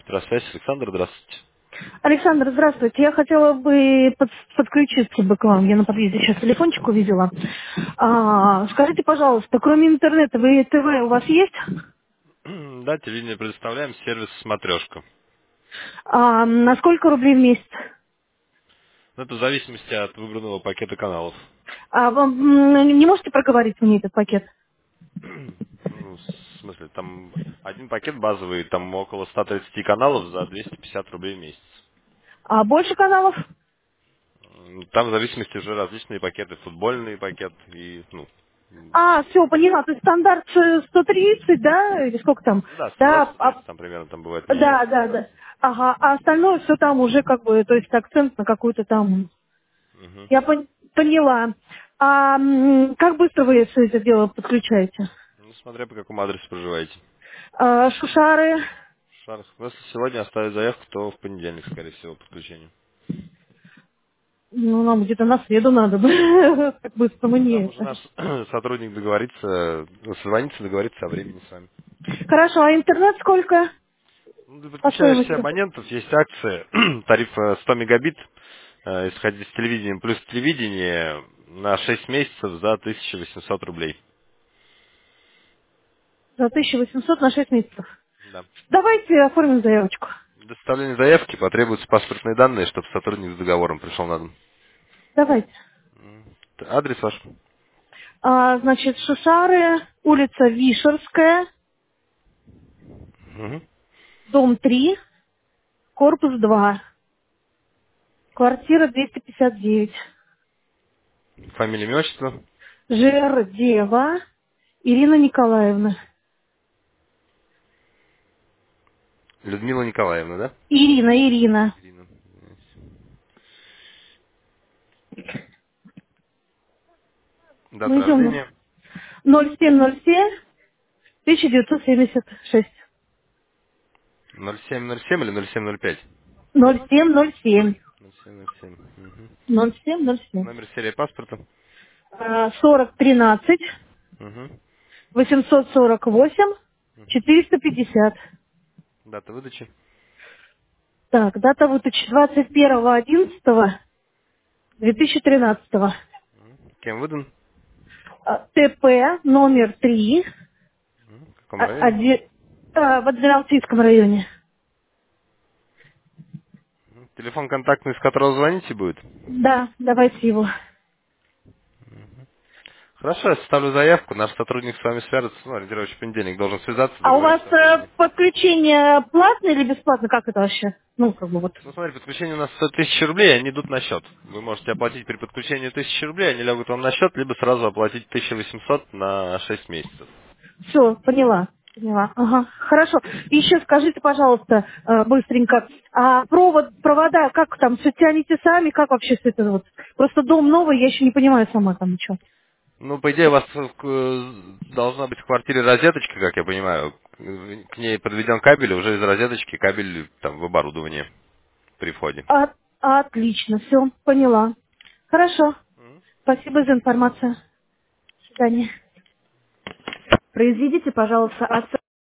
Здравствуйте, Александр, здравствуйте. Александр, здравствуйте. Я хотела бы подключиться бы к вам. Я на подъезде сейчас телефончик увидела. Скажите, пожалуйста, кроме интернета, вы ТВ у вас есть? Да, телевидение предоставляем, сервис «Смотрешка». На сколько рублей в месяц? Но это в зависимости от выбранного пакета каналов. Вам не можете проговорить мне этот пакет? Ну, в смысле, там один пакет базовый, там около 130 каналов за 250 рублей в месяц. А больше каналов? Там в зависимости уже различные пакеты, футбольный пакет и, Все, поняла. То есть стандарт 130, да? Или сколько там? да, стандарт Да, 130, там примерно там бывает да, меняется. да, да. Ага, а остальное все там уже как бы, то есть акцент на какую-то там. Мгм. Я поняла. Как быстро вы все это дело подключаете? Ну, смотря по какому адресу проживаете. Шушары? Шанс. Если сегодня оставить заявку, то в понедельник, скорее всего, подключение. Ну, нам где-то на среду надо бы. Как быстро Ну, мне там уже это. наш сотрудник договорится, созвонится, договорится о времени с вами. Хорошо, а интернет сколько Ну, ты по подключаешь все стоимости? абонентов, есть акция, тариф 100 мегабит, исходя с телевидением, плюс телевидение на 6 месяцев за 1800 рублей. За 1800 на 6 месяцев. Да. Давайте оформим заявочку. Для составления заявки потребуются паспортные данные, чтобы сотрудник с договором пришел на дом. Давайте. Адрес ваш? Значит, Шушары, улица Вишерская, Мгм. дом 3, корпус 2, квартира 259. Фамилия, имя, отчество? Жердева Ирина Николаевна. Людмила Николаевна, да? Ирина. Ирина. Дата Мы идем рождения? 0707 1976. 0707 или 0705? 0707. 0707. Мгм. 0707. Номер серии паспорта? 4013 Угу. 848 450. Дата выдачи? Так, дата выдачи 21.11.2013. Кем выдан? ТП номер 3 В каком районе? в Адмиралтейском районе. Телефон контактный, с которого звоните будет? Да, давайте его. Хорошо, я составлю заявку, наш сотрудник с вами свяжется, ну, ориентировочно в понедельник должен связаться, А у вас договориться о времени. подключение платное или бесплатно? Как это вообще? Ну, как бы вот. Ну, смотри, подключение у нас стоит 1000 рублей, они идут на счет. Вы можете оплатить при подключении 1000 рублей, они лягут вам на счет, либо сразу оплатить 1800 на 6 месяцев. Все, поняла. Поняла. Ага. Хорошо. И еще скажите, пожалуйста, быстренько, провода, как там, все тянете сами, как вообще все это вот? Просто дом новый, я еще не понимаю сама там ничего. Ну, по идее, у вас должна быть в квартире розеточка, как я понимаю. К ней подведен кабель, и уже из розеточки кабель там в оборудование при входе. Отлично, все, поняла. Хорошо. Спасибо за информацию. До свидания. Произведите, пожалуйста,